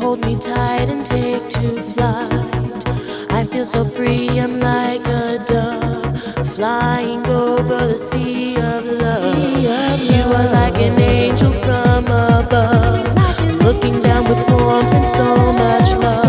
hold me tight and take to flight. I feel so free, I'm like a dove, flying over the sea of love. You are like an angel from above, looking down with warmth and so much love.